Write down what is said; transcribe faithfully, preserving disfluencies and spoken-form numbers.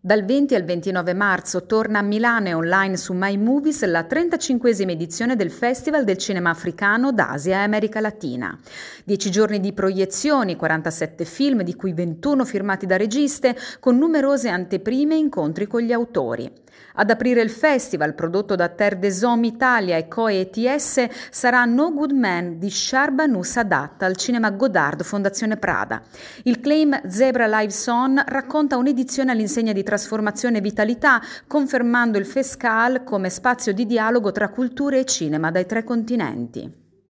Dal venti al ventinove marzo torna a Milano e online su My Movies la trentacinquesima edizione del Festival del Cinema Africano d'Asia e America Latina. Dieci giorni di proiezioni, quarantasette film, di cui ventuno firmati da registe, con numerose anteprime e incontri con gli autori. Ad aprire il festival, prodotto da Terre des Hommes Italia e Coe E T S, sarà No Good Man di Shahrbanu Sadat al Cinema Godard Fondazione Prada. Il claim Zebra Lives On racconta un'edizione all'insegna di trasformazione e vitalità, confermando il Fescal come spazio di dialogo tra culture e cinema dai tre continenti.